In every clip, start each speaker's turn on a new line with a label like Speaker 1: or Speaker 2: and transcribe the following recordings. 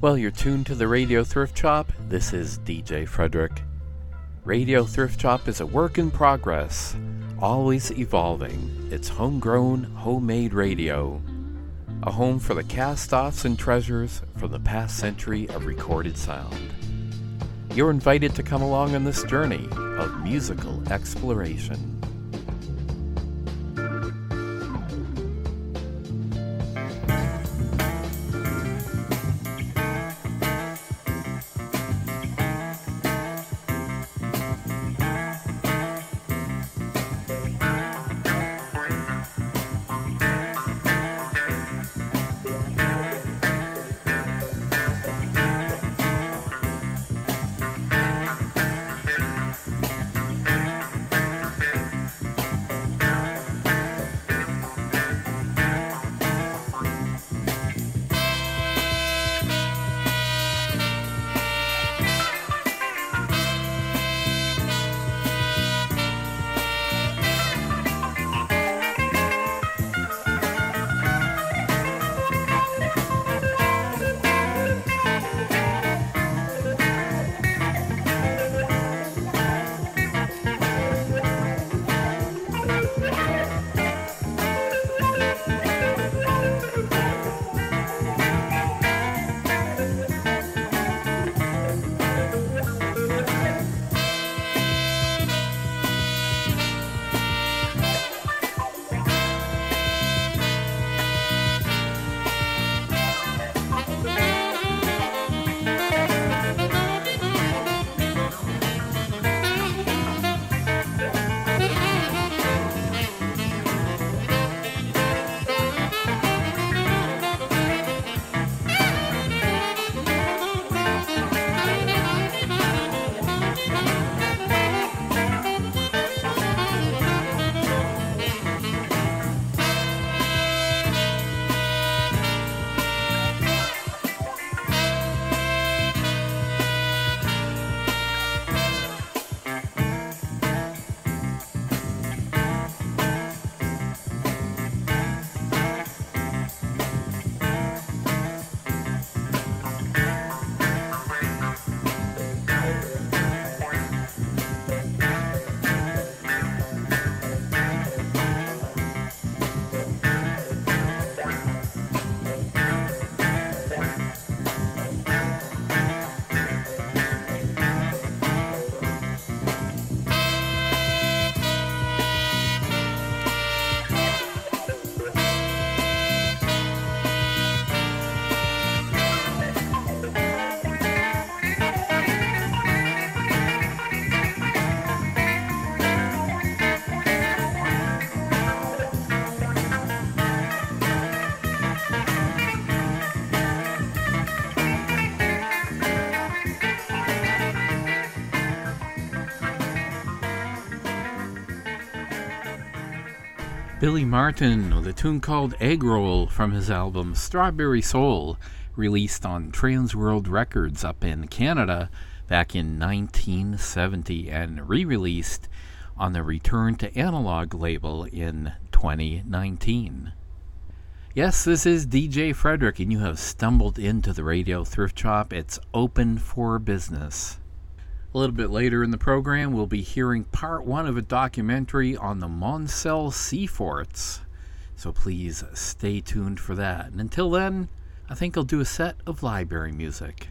Speaker 1: Well, you're tuned to the Radio Thrift Shop. This is DJ Frederick. Radio Thrift Shop is a work in progress, always evolving. It's homegrown, homemade radio. A home for the cast-offs and treasures from the past century of recorded sound. You're invited to come along on this journey of musical exploration. Billy Martin with a tune called Egg Roll from his album Strawberry Soul, released on Transworld Records up in Canada back in 1970 and re-released on the Return to Analog label in 2019. Yes, this is DJ Frederick, and you have stumbled into the Radio Thrift Shop. It's open for business. A little bit later in the program, we'll be hearing part one of a documentary on the Moncel Sea Forts. So please stay tuned for that. And until then, I think I'll do a set of library music.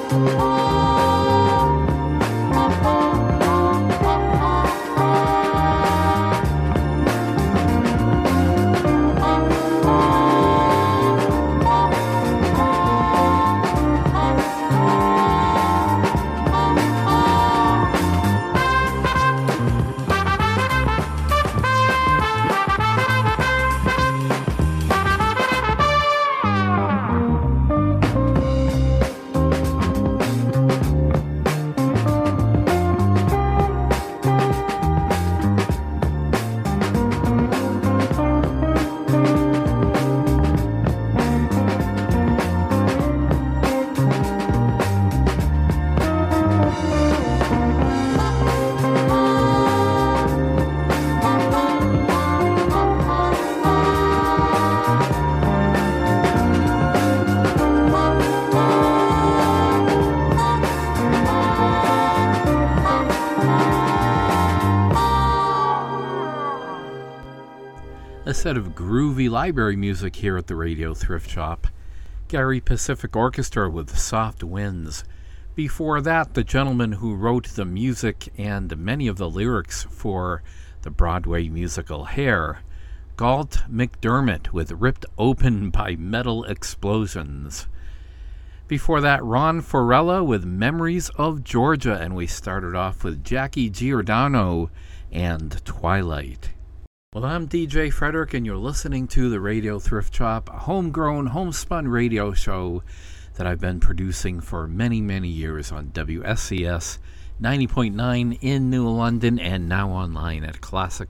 Speaker 1: A set of groovy library music here at the Radio Thrift Shop. Gary Pacific Orchestra with Soft Winds. Before that, the gentleman who wrote the music and many of the lyrics for the Broadway musical Hair, Galt McDermott with Ripped Open by Metal Explosions. Before that, Ron Forella with Memories of Georgia, and we started off with Jackie Giordano and Twilight. Well, I'm DJ Frederick, and you're listening to the Radio Thrift Shop, a homegrown, homespun radio show that I've been producing for many, many years on WSCS 90.9 in New London, and now online at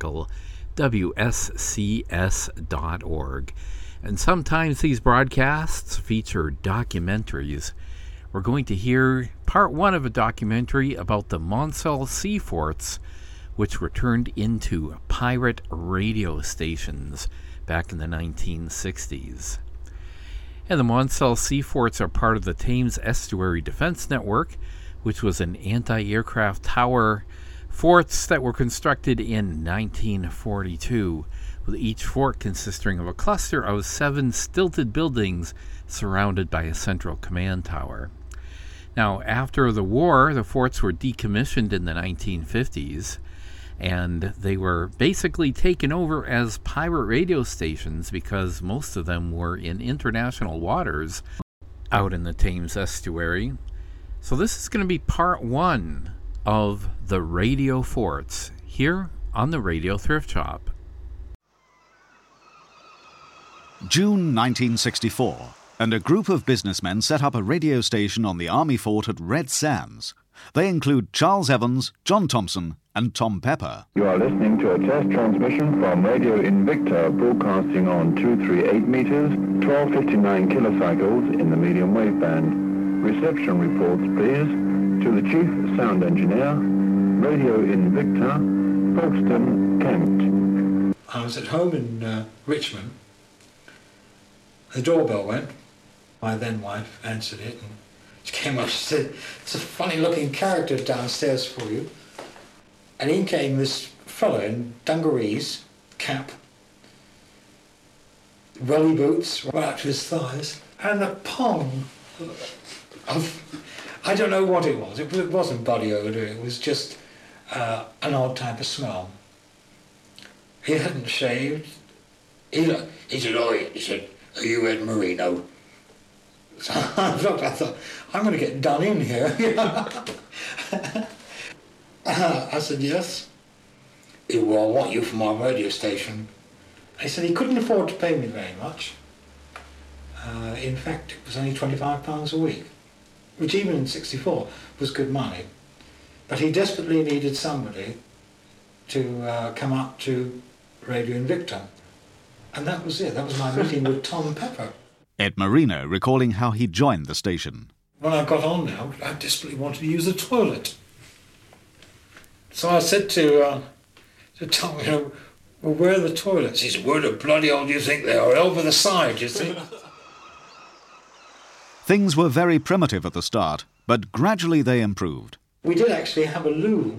Speaker 1: classicalwscs.org. And sometimes these broadcasts feature documentaries. We're going to hear part one of a documentary about the Monsell Sea Forts, which were turned into pirate radio stations back in the 1960s. And the Monsell Sea Forts are part of the Thames Estuary Defense Network, which was an anti-aircraft tower forts that were constructed in 1942, with each fort consisting of a cluster of 7 stilted buildings surrounded by a central command tower. Now, after the war, the forts were decommissioned in the 1950s, and they were basically taken over as pirate radio stations because most of them were in international waters out in the Thames Estuary. So this is going to be part one of the radio forts here on the Radio Thrift Shop.
Speaker 2: June 1964, and a group of businessmen set up a radio station on the Army Fort at Red Sands. They include Charles Evans, John Thompson, and Tom Pepper.
Speaker 3: You are listening to a test transmission from Radio Invicta, broadcasting on 238 meters, 1259 kilocycles in the medium wave band. Reception reports, please, to the Chief Sound Engineer, Radio Invicta, Folkestone, Kent.
Speaker 4: I was at home in Richmond. The doorbell went. My then wife answered it, and she came up, she said, "It's a funny looking character downstairs for you." And in came this fellow in dungarees, cap, welly boots right up to his thighs, and a pong of, I don't know what it was. It wasn't body odour, it was just an odd type of smell. He hadn't shaved. He said, "Oi," he said, "are you Ed Marino?" So I looked, I thought, I'm going to get done in here. I said, "Yes." He said, "Well, I want you for my radio station." He said he couldn't afford to pay me very much. In fact, it was only £25 a week, which even in '64 was good money. But he desperately needed somebody to come up to Radio Invicta. And that was it. That was my meeting with Tom Pepper.
Speaker 2: Ed Marino recalling how he joined the station.
Speaker 4: When I got on now, I desperately wanted to use the toilet. So I said to Tom, "Well, where are the toilets?" He said, "Where the bloody hell do you think they are? Over the side, you see."
Speaker 2: Things were very primitive at the start, but gradually they improved.
Speaker 4: We did actually have a loo,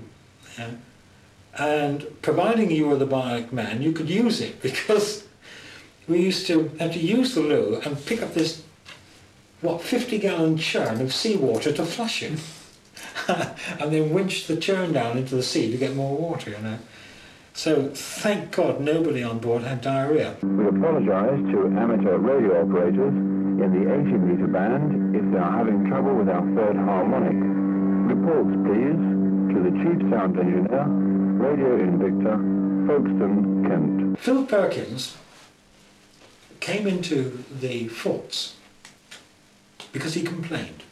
Speaker 4: and providing you were the bionic man, you could use it, because we used to have to use the loo and pick up this 50-gallon churn of seawater to flush it. And then winch the churn down into the sea to get more water, you know. So thank God nobody on board had diarrhea.
Speaker 3: We apologise to amateur radio operators in the 80-metre band if they are having trouble with our third harmonic. Reports, please, to the Chief Sound Engineer, Radio Invicta, Folkestone, Kent.
Speaker 4: Phil Perkins came into the forts because he complained.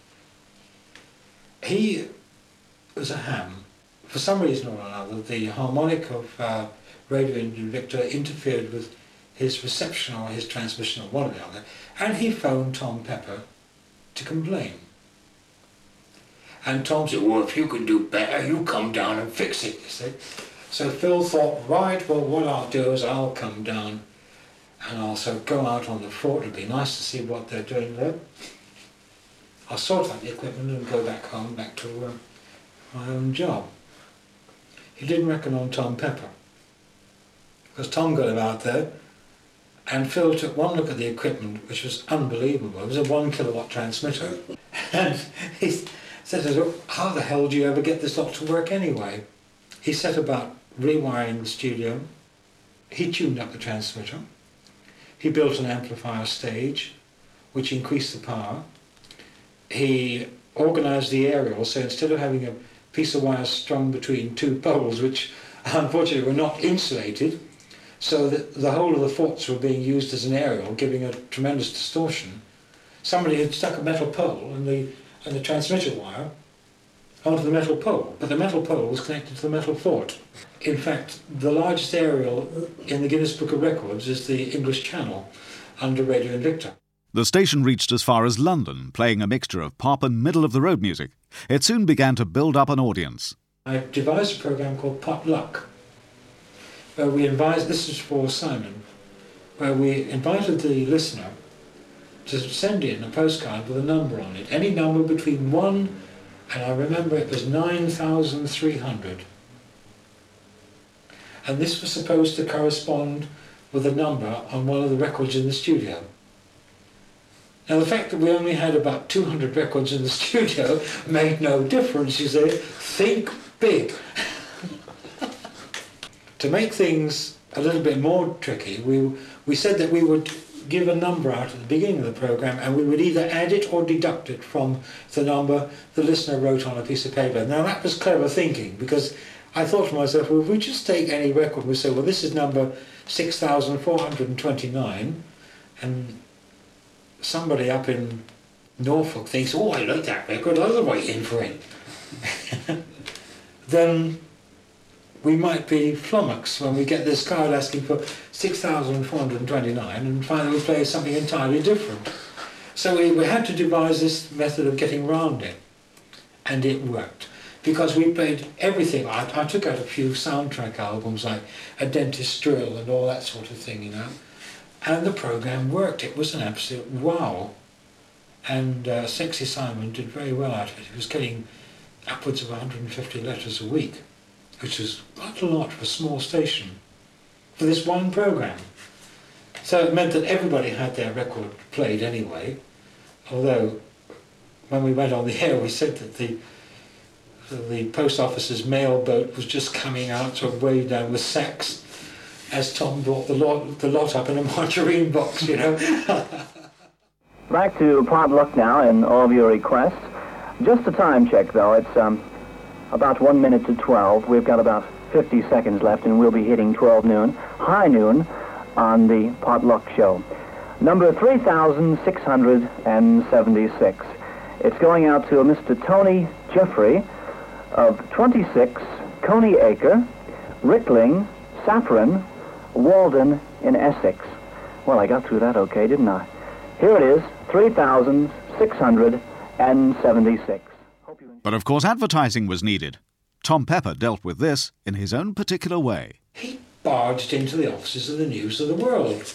Speaker 4: He was a ham. For some reason or another, the harmonic of Radio Invicta interfered with his reception or his transmission or one or the other, and he phoned Tom Pepper to complain. And Tom said, well, if you can do better, you come down and fix it, you see. So Phil thought, right, well, what I'll do is I'll come down and I'll sort of go out on the fort. It'd be nice to see what they're doing there. I'll sort out the equipment and go back home, back to my own job. He didn't reckon on Tom Pepper, because Tom got him out there, and Phil took one look at the equipment, which was unbelievable. It was a 1 kilowatt transmitter. And he said to him, how the hell do you ever get this lot to work anyway? He set about rewiring the studio. He tuned up the transmitter. He built an amplifier stage, which increased the power. He organised the aerial, so instead of having a piece of wire strung between two poles, which unfortunately were not insulated, so that the whole of the forts were being used as an aerial, giving a tremendous distortion. Somebody had stuck a metal pole and the transmitter wire onto the metal pole, but the metal pole was connected to the metal fort. In fact, the largest aerial in the Guinness Book of Records is the English Channel under Radio Invicta.
Speaker 2: The station reached as far as London, playing a mixture of pop and middle-of-the-road music. It soon began to build up an audience.
Speaker 4: I devised a program called Pot Luck, where we invited, this is for Simon, where we invited the listener to send in a postcard with a number on it, any number between 1 and I remember it was 9,300. And this was supposed to correspond with a number on one of the records in the studio. Now the fact that we only had about 200 records in the studio made no difference, you say. Think big. To make things a little bit more tricky, we said that we would give a number out at the beginning of the programme and we would either add it or deduct it from the number the listener wrote on a piece of paper. Now that was clever thinking, because I thought to myself, well, if we just take any record, we say, well, this is number 6,429, and somebody up in Norfolk thinks, oh, I like that record, I'll write in for it. Then we might be flummoxed when we get this card asking for 6,429 and finally we play something entirely different. So we had to devise this method of getting round it, and it worked. Because we played everything. I took out a few soundtrack albums like A Dentist's Drill and all that sort of thing, you know. And the programme worked. It was an absolute wow. And Sexy Simon did very well out of it. He was getting upwards of 150 letters a week, which was quite a lot for a small station, for this one programme. So it meant that everybody had their record played anyway, although when we went on the air we said that the post office's mail boat was just coming out sort of way down with sacks as Tom brought the lot up in a margarine box, you know.
Speaker 5: Back to Pot Luck now and all of your requests. Just a time check though, it's about 1 minute to 12. We've got about 50 seconds left and we'll be hitting 12 noon, high noon, on the Pot Luck show. Number 3,676. It's going out to a Mr. Tony Jeffrey of 26 Coney Acre, Rickling, Saffron, Walden in Essex. Well, I got through that okay, didn't I? Here it is, 3,676.
Speaker 2: But of course advertising was needed. Tom Pepper dealt with this in his own particular way.
Speaker 4: He barged into the offices of the News of the World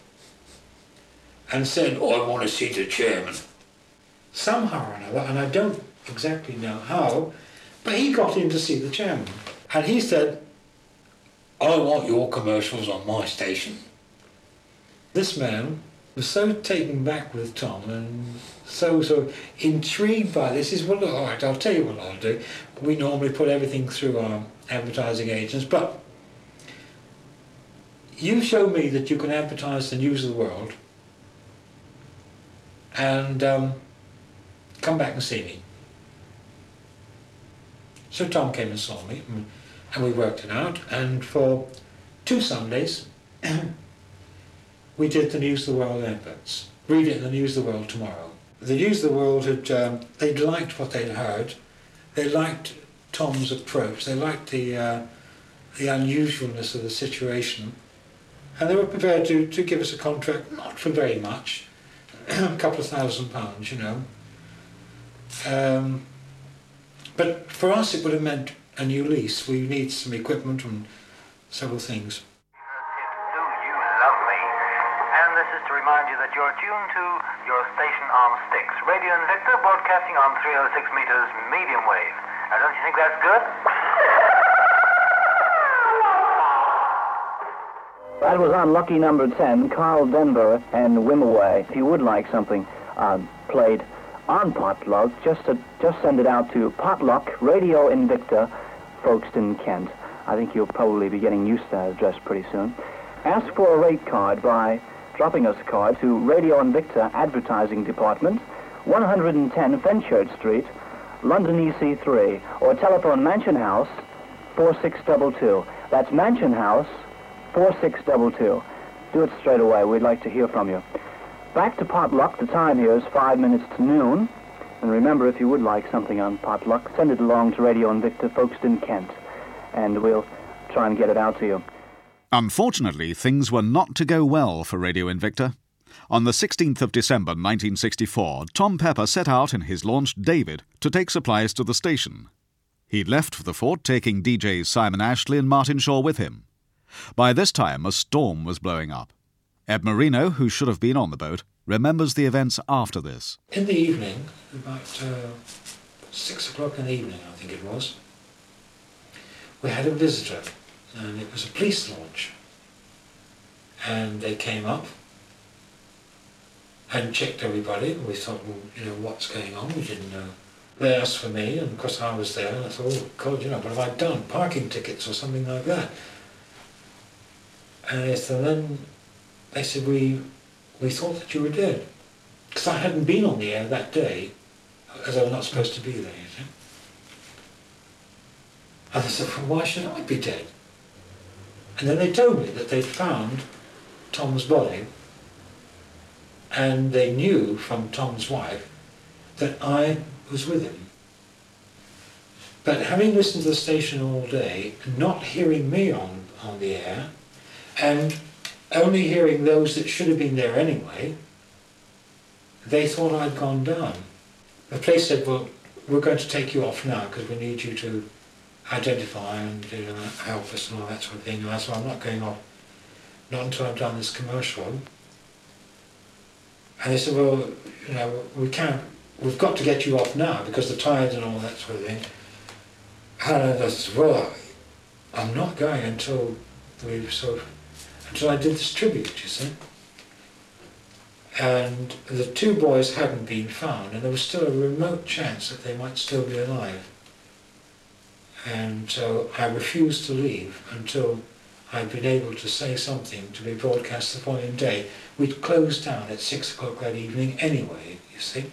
Speaker 4: and said, oh, I want to see the chairman. Somehow or another, and I don't exactly know how, but he got in to see the chairman. And he said, I want your commercials on my station. This man was so taken back with Tom and so intrigued by this. Is well, all right, I'll tell you what I'll do. We normally put everything through our advertising agents, but you show me that you can advertise the news of the world and come back and see me. So Tom came and saw me, and we worked it out, and for 2 Sundays we did the News of the World adverts. Read it in the News of the World tomorrow. The News of the World they'd liked what they'd heard. They liked Tom's approach. They liked the unusualness of the situation, and they were prepared to give us a contract, not for very much, a couple of £1,000, you know. But for us it would have meant a new lease. We need some equipment and several things.
Speaker 6: Do you love me? And this is to remind you that you're tuned to your station on sticks. Radio Invicta broadcasting on 306 meters medium wave. Now don't you think that's good?
Speaker 5: That was on lucky number 10, Carl Denver and Wimoweh. If you would like something played on Potluck, just send it out to Potluck, Radio Invicta, Folkestone, Kent. I think you'll probably be getting used to that address pretty soon. Ask for a rate card by dropping us a card to Radio Invicta Advertising Department, 110 Fenchurch Street, London EC3, or telephone Mansion House 4622. That's Mansion House 4622. Do it straight away. We'd like to hear from you. Back to Potluck. The time here is 5 minutes to noon. And remember, if you would like something on Potluck, send it along to Radio Invicta, Folkestone, Kent, and we'll try and get it out to you.
Speaker 2: Unfortunately, things were not to go well for Radio Invicta. On the 16th of December 1964, Tom Pepper set out in his launch David to take supplies to the station. He left for the fort, taking DJs Simon Ashley and Martin Shaw with him. By this time, a storm was blowing up. Ed Marino, who should have been on the boat, remembers the events after this.
Speaker 4: In the evening, about 6 o'clock in the evening, I think it was, we had a visitor, and it was a police launch. And they came up and checked everybody, and we thought, well, you know, what's going on? We didn't know. They asked for me, and of course I was there, and I thought, oh God, you know, what have I done? Parking tickets or something like that. And so then they said, we thought that you were dead. Because I hadn't been on the air that day, as I was not supposed to be there, you see. And I said, well, why should I be dead? And then they told me that they'd found Tom's body, and they knew from Tom's wife that I was with him. But having listened to the station all day, not hearing me on the air, and only hearing those that should have been there anyway, they thought I'd gone down. The police said, well, we're going to take you off now because we need you to identify and help us and all that sort of thing. And I said, I'm not going off, not until I've done this commercial. And they said, well, you know, we've got to get you off now because the tides and all that sort of thing. And I said, well, I'm not going until I did this tribute, you see. And the 2 boys hadn't been found, and there was still a remote chance that they might still be alive. And so I refused to leave until I'd been able to say something to be broadcast the following day. We'd closed down at 6 o'clock that evening anyway, you see.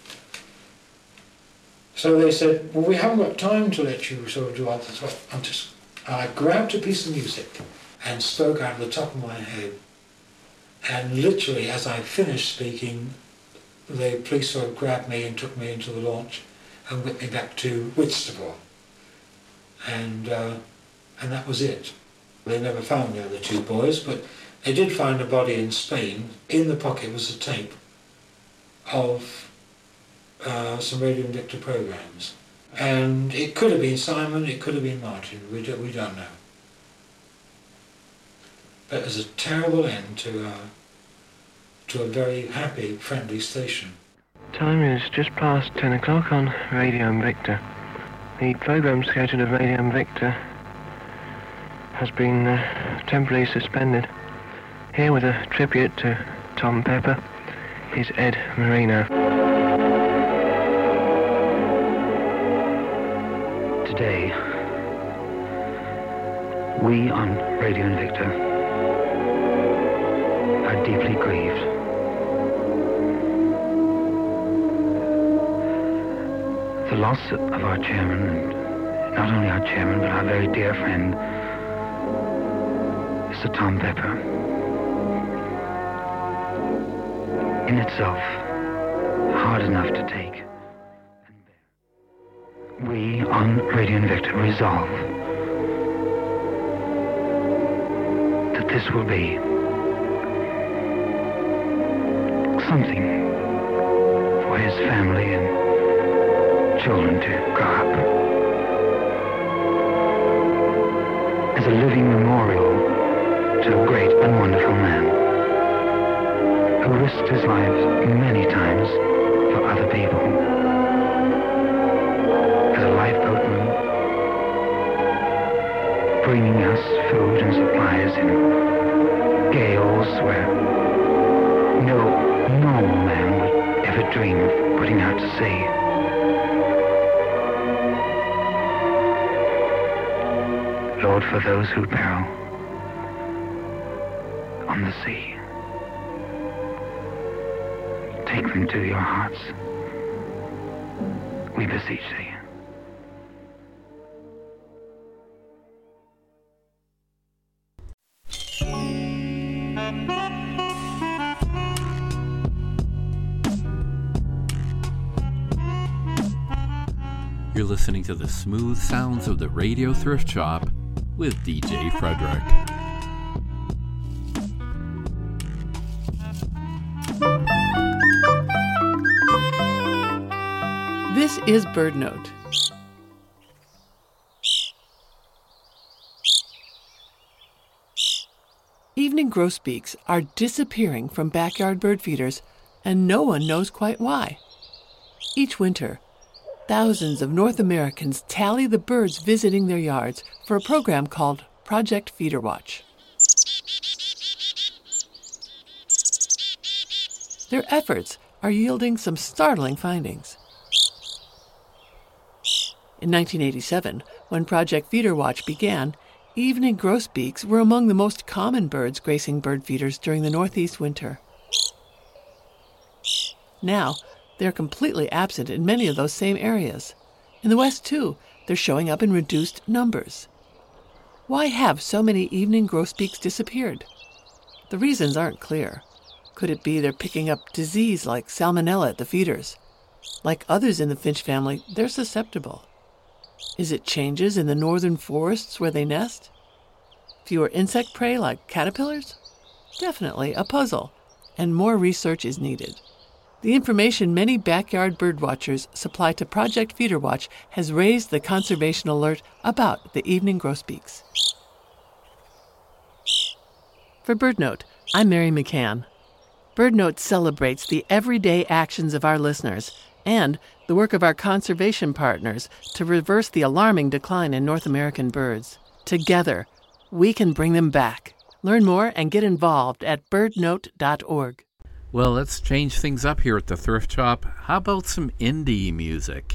Speaker 4: So they said, well, we haven't got time to let you sort of do all this. I grabbed a piece of music and spoke out of the top of my head. And literally, as I finished speaking, the police sort of grabbed me and took me into the launch and whipped me back to Whitstable. And that was it. They never found the other 2 boys, but they did find a body in Spain. In the pocket was a tape of some Radio Invicta programs. And it could have been Simon, it could have been Martin, we don't know. But it was a terrible end to a very happy, friendly station.
Speaker 7: Time is just past 10 o'clock on Radio Invicta. The programme schedule of Radio Invicta has been temporarily suspended. Here with a tribute to Tom Pepper is Ed Marino.
Speaker 8: Today, we on Radio Invicta are deeply grieved. The loss of our chairman, and not only our chairman, but our very dear friend, Mr. Tom Pepper, in itself, hard enough to take and bear. We on Radio Invicta resolve that this will be something for his family and children to grow up as a living memorial to a great and wonderful man who risked his life many times for other people. As a lifeboatman, bringing us food and supplies in gales where no normal man would ever dream of putting out to sea. Lord, for those who peril on the sea, take them to your hearts, we beseech thee.
Speaker 1: You're listening to the smooth sounds of the Radio Thrift Shop with DJ Frederick.
Speaker 9: This is Bird Note. Evening grosbeaks are disappearing from backyard bird feeders, and no one knows quite why. Each winter, thousands of North Americans tally the birds visiting their yards for a program called Project Feeder Watch. Their efforts are yielding some startling findings. In 1987, when Project Feeder Watch began, evening grosbeaks were among the most common birds gracing bird feeders during the Northeast winter. Now, they're completely absent in many of those same areas. In the West, too, they're showing up in reduced numbers. Why have so many evening grosbeaks disappeared? The reasons aren't clear. Could it be they're picking up disease like salmonella at the feeders? Like others in the finch family, they're susceptible. Is it changes in the northern forests where they nest? Fewer insect prey like caterpillars? Definitely a puzzle, and more research is needed. The information many backyard birdwatchers supply to Project Feeder Watch has raised the conservation alert about the evening grosbeaks. For BirdNote, I'm Mary McCann. BirdNote celebrates the everyday actions of our listeners and the work of our conservation partners to reverse the alarming decline in North American birds. Together, we can bring them back. Learn more and get involved at birdnote.org.
Speaker 1: Well, let's change things up here at the Thrift Shop. How about some indie music?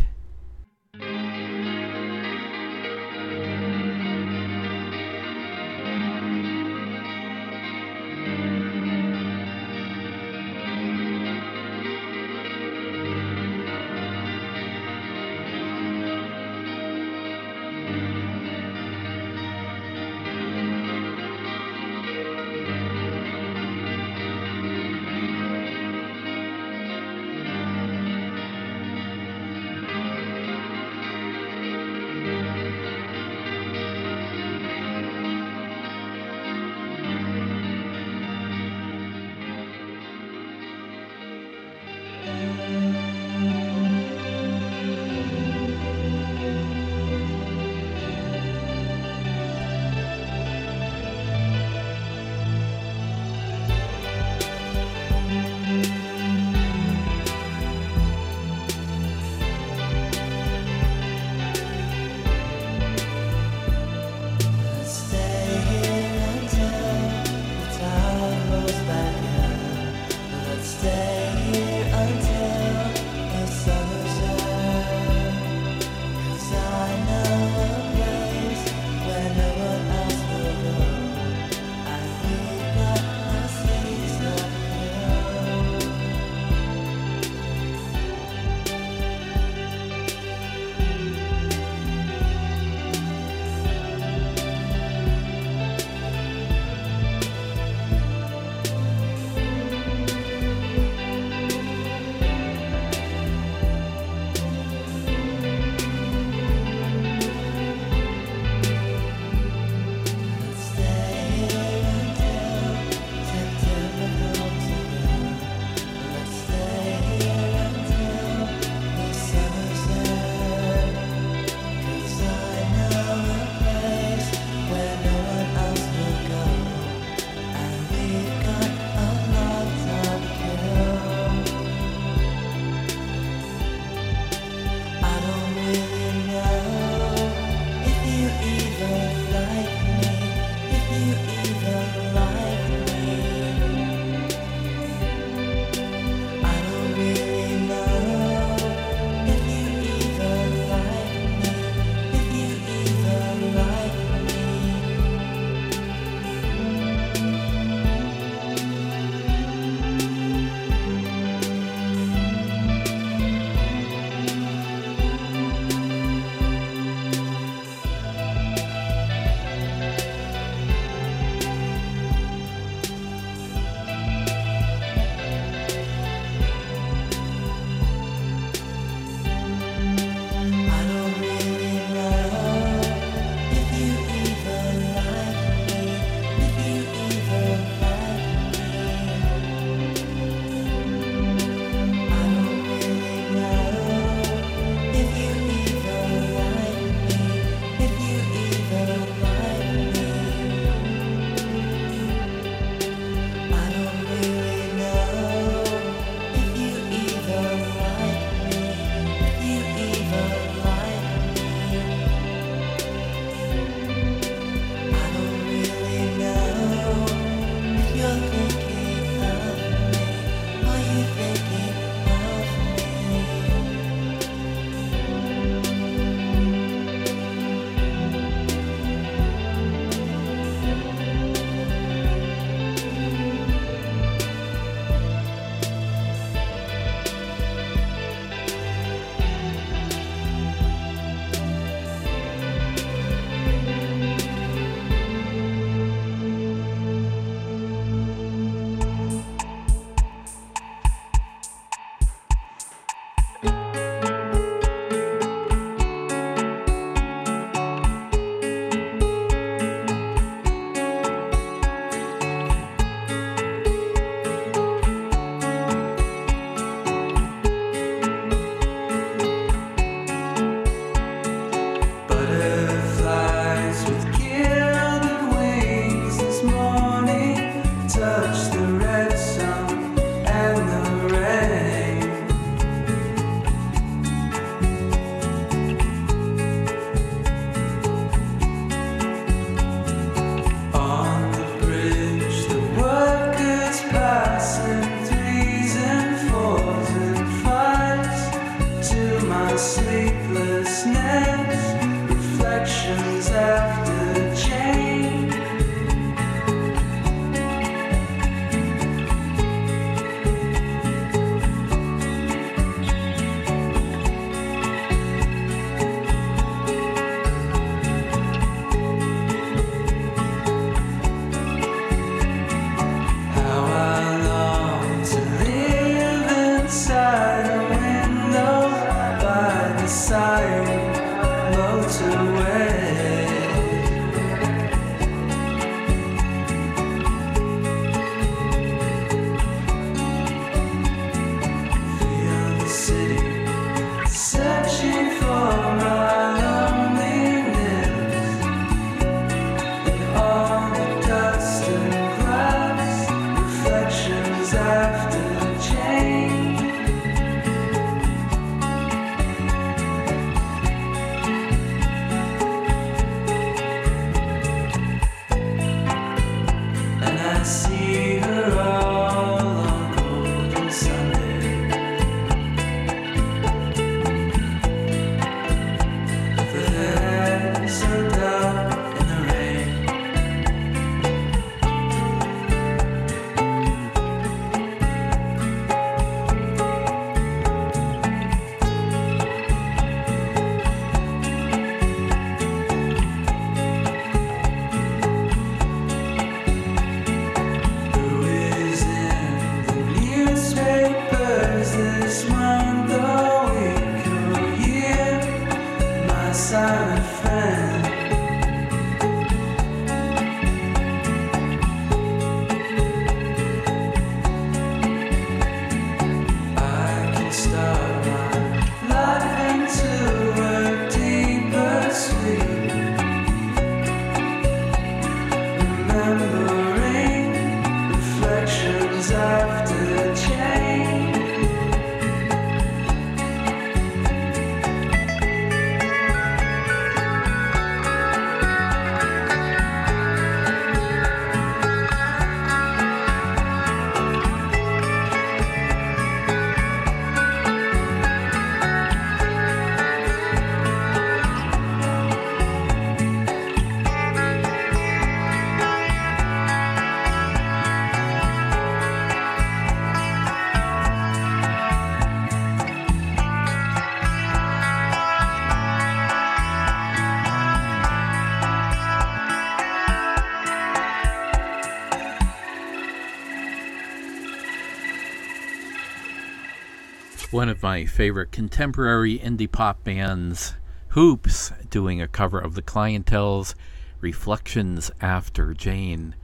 Speaker 1: One of my favorite contemporary indie pop bands, Hoops, doing a cover of The Clientele's Reflections After Jane.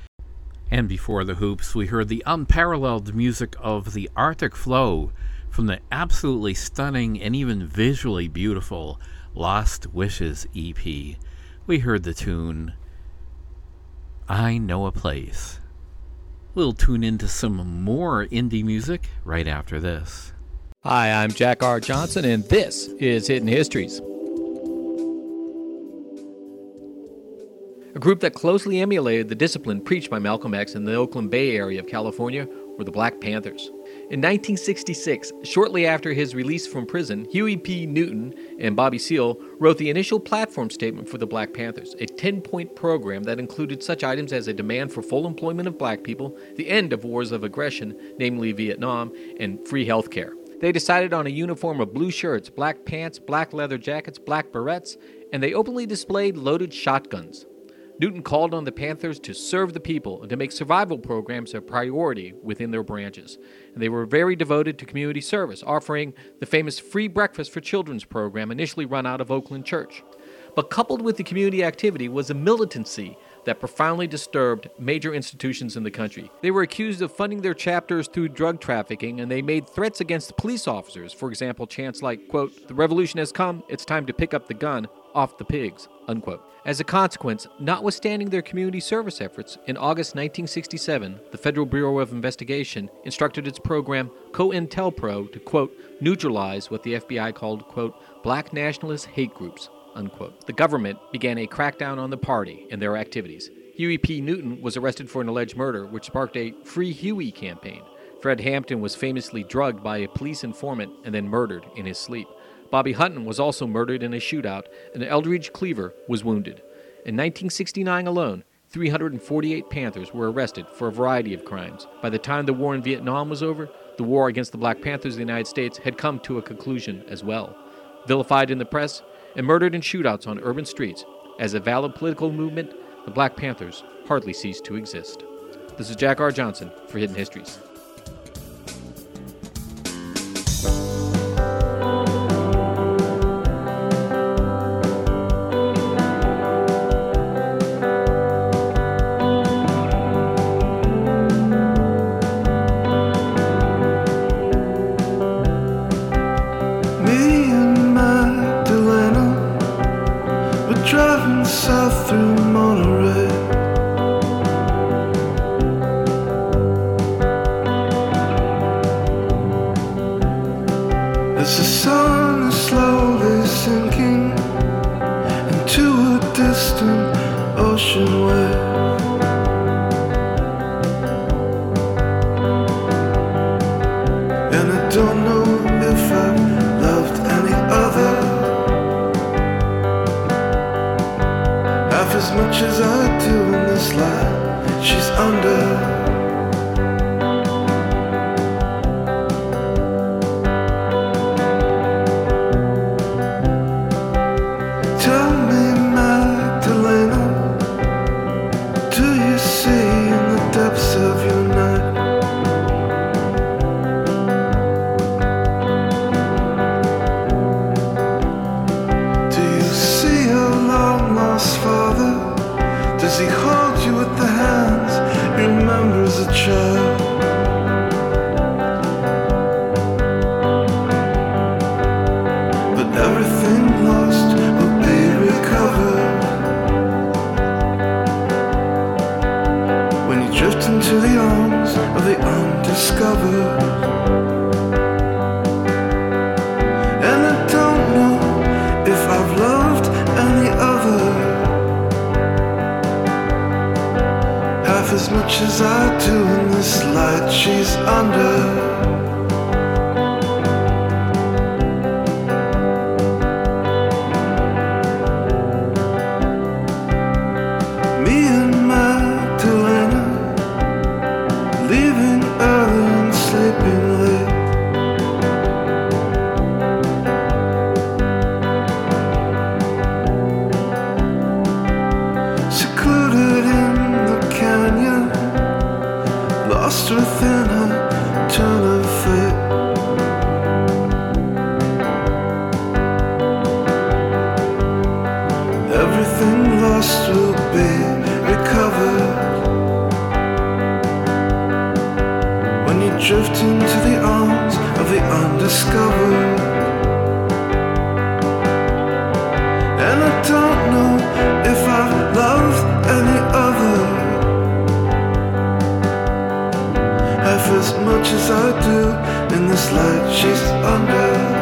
Speaker 1: And before the Hoops, we heard the unparalleled music of the Arctic Flow from the absolutely stunning and even visually beautiful Lost Wishes EP. We heard the tune I Know a Place. We'll tune into some more indie music right after this.
Speaker 10: Hi, I'm Jack R. Johnson, and this is Hidden Histories. A group that closely emulated the discipline preached by Malcolm X in the Oakland Bay area of California were the Black Panthers. In 1966, shortly after his release from prison, Huey P. Newton and Bobby Seale wrote the initial platform statement for the Black Panthers, a 10-point program that included such items as a demand for full employment of black people, the end of wars of aggression, namely Vietnam, and free health care. They decided on a uniform of blue shirts, black pants, black leather jackets, black berets, and they openly displayed loaded shotguns. Newton called on the Panthers to serve the people and to make survival programs a priority within their branches. And they were very devoted to community service, offering the famous Free Breakfast for Children's program initially run out of Oakland Church. But coupled with the community activity was a militancy that profoundly disturbed major institutions in the country. They were accused of funding their chapters through drug trafficking, and they made threats against police officers. For example, chants like, quote, "The revolution has come, it's time to pick up the gun, off the pigs," unquote. As a consequence, notwithstanding their community service efforts, in August 1967, the Federal Bureau of Investigation instructed its program COINTELPRO to, quote, neutralize what the FBI called, quote, black nationalist hate groups, unquote. The government began a crackdown on the party and their activities. Huey P. Newton was arrested for an alleged murder, which sparked a Free Huey campaign. Fred Hampton was famously drugged by a police informant and then murdered in his sleep. Bobby Hutton was also murdered in a shootout, and Eldridge Cleaver was wounded. In 1969 alone, 348 Panthers were arrested for a variety of crimes. By the time the war in Vietnam was over, the war against the Black Panthers of the United States had come to a conclusion as well. Vilified in the press and murdered in shootouts on urban streets, as a valid political movement, the Black Panthers hardly ceased to exist. This is Jack R. Johnson for Hidden Histories.
Speaker 11: south through Monterey. As the sun is slowly sinking into a distant ocean wave, and I don't know if I've loved any other half as much as I do in this life she's under. Does he hold you with the hands you remember as a child? But everything lost will be recovered when you drift into the arms of the undiscovered. And I don't know if I've loved any other as much as I do in this light she's under. Me and Magdalena, leaving early and sleeping late. Secluded in the canyon, lost within a turn of fate. Everything lost will be recovered when you drift into the arms of the undiscovered. And I don't know if I've loved any other half as much as I do in this light she's under.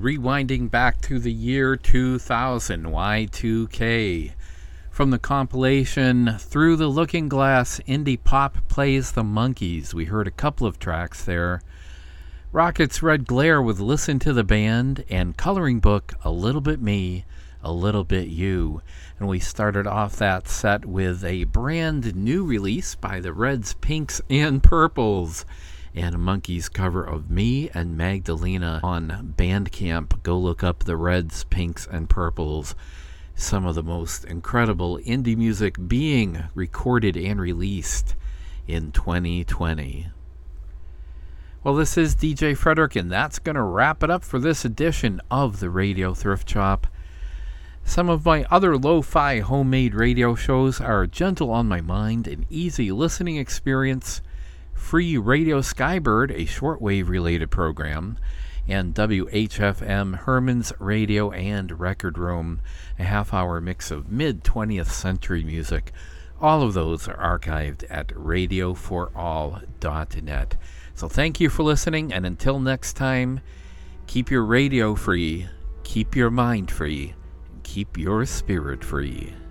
Speaker 1: rewinding back to the year 2000, Y2K. From the compilation Through the Looking Glass, Indie Pop Plays the Monkees. We heard a couple of tracks there. Rocket's Red Glare with Listen to the Band, and Coloring Book, A Little Bit Me, A Little Bit You. And we started off that set with a brand new release by the Reds, Pinks, and Purples, and a Monkees cover of Me and Magdalena on Bandcamp. Go look up the Reds, Pinks, and Purples. Some of the most incredible indie music being recorded and released in 2020. Well, this is DJ Frederick, and that's going to wrap it up for this edition of the Radio Thrift Shop. Some of my other lo-fi homemade radio shows are Gentle on My Mind, an easy listening experience, Free Radio Skybird, a shortwave-related program, and WHFM Herman's Radio and Record Room, a half-hour mix of mid-20th century music. All of those are archived at radioforall.net. So thank you for listening, and until next time, keep your radio free, keep your mind free, and keep your spirit free.